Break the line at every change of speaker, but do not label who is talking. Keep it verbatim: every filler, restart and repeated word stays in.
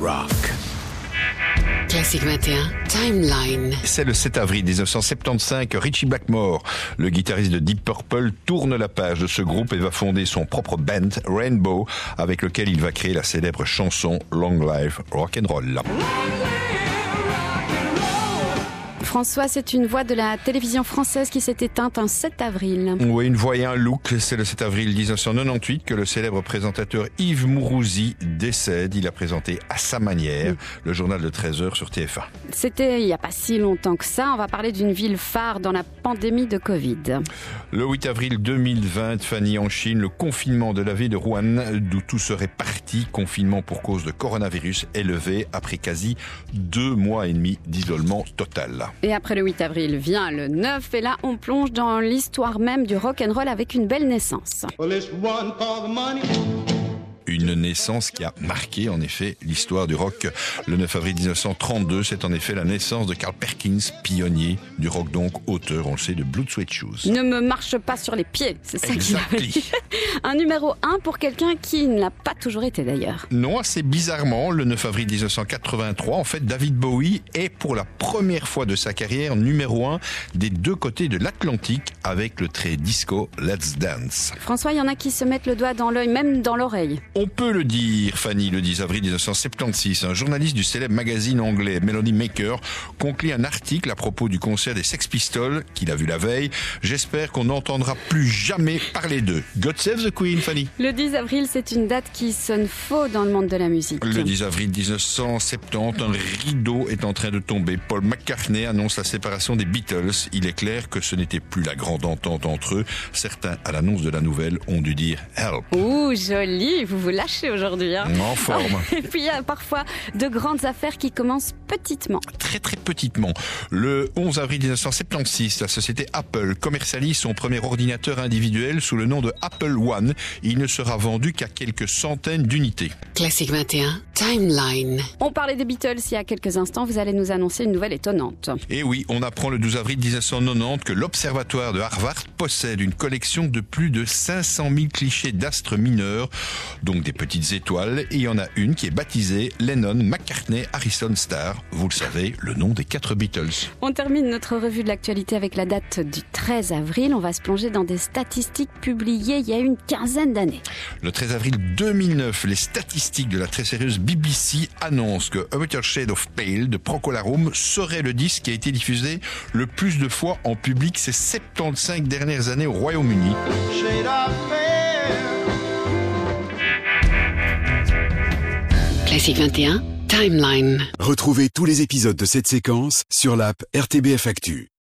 rock.
Classique vingt et un, Timeline.
C'est le sept avril dix-neuf cent soixante-quinze, Ritchie Blackmore, le guitariste de Deep Purple, tourne la page de ce groupe et va fonder son propre band, Rainbow, avec lequel il va créer la célèbre chanson Long Live Rock'n'Roll.
François, c'est une voix de la télévision française qui s'est éteinte un sept avril.
Oui, une voix et un look. C'est le sept avril dix-neuf cent quatre-vingt-dix que le célèbre présentateur Yves Mourouzi décède. Il a présenté à sa manière mmh. le journal de treize heures sur T F un.
C'était il n'y a pas si longtemps que ça. On va parler d'une ville phare dans la pandémie de Covid.
Le huit avril deux mille vingt, Fanny, en Chine, le confinement de la ville de Wuhan, d'où tout serait parti, confinement pour cause de coronavirus, est levé après quasi deux mois et demi d'isolement total.
Et après le huit avril vient le neuf, et là on plonge dans l'histoire même du rock'n'roll avec une belle naissance.
Une naissance qui a marqué en effet l'histoire du rock. Le neuf avril dix-neuf cent trente-deux, c'est en effet la naissance de Carl Perkins, pionnier du rock, donc auteur, on le sait, de Blue Suede Shoes.
Ne me marche pas sur les pieds, c'est ça qu'il avait dit. Un numéro un pour quelqu'un qui ne l'a pas toujours été d'ailleurs.
Non, assez bizarrement, le neuf avril dix-neuf cent quatre-vingt-trois, en fait, David Bowie est pour la première fois de sa carrière numéro un des deux côtés de l'Atlantique avec le très disco Let's Dance.
François, il y en a qui se mettent le doigt dans l'œil, même dans l'oreille.
On peut le dire, Fanny, le dix avril dix-neuf cent soixante-seize, un journaliste du célèbre magazine anglais Melody Maker conclut un article à propos du concert des Sex Pistols qu'il a vu la veille. J'espère qu'on n'entendra plus jamais parler d'eux. God save the Queen, Fanny.
Le dix avril, c'est une date qui sonne faux dans le monde de la musique.
Le dix avril dix-neuf cent soixante-dix, un rideau est en train de tomber. Paul McCartney annonce la séparation des Beatles. Il est clair que ce n'était plus la grande entente entre eux. Certains, à l'annonce de la nouvelle, ont dû dire « help ».
Ouh, joli, vous vous lâchez aujourd'hui. Hein.
En forme.
Et puis il y a parfois de grandes affaires qui commencent petitement.
Très très petitement. Le onze avril dix-neuf cent soixante-seize, la société Apple commercialise son premier ordinateur individuel sous le nom de Apple One. Il ne sera vendu qu'à quelques centaines d'unités.
Classique vingt et un, Timeline.
On parlait des Beatles il y a quelques instants, vous allez nous annoncer une nouvelle étonnante.
Et oui, on apprend le douze avril dix-neuf cent quatre-vingt-dix que l'Observatoire de Harvard possède une collection de plus de cinq cent mille clichés d'astres mineurs, donc des petites étoiles, et il y en a une qui est baptisée Lennon, McCartney, Harrison Star. Vous le savez, le nom des quatre Beatles.
On termine notre revue de l'actualité avec la date du treize avril. On va se plonger dans des statistiques publiées il y a une quinzaine d'années.
Le treize avril deux mille neuf, les statistiques de la très sérieuse B B C annoncent que A Better Shade of Pale de Procol Harum serait le disque qui a été diffusé le plus de fois en public ces soixante-quinze dernières années au Royaume-Uni.
Classique vingt et un, Timeline.
Retrouvez tous les épisodes de cette séquence sur l'app R T B F Actu.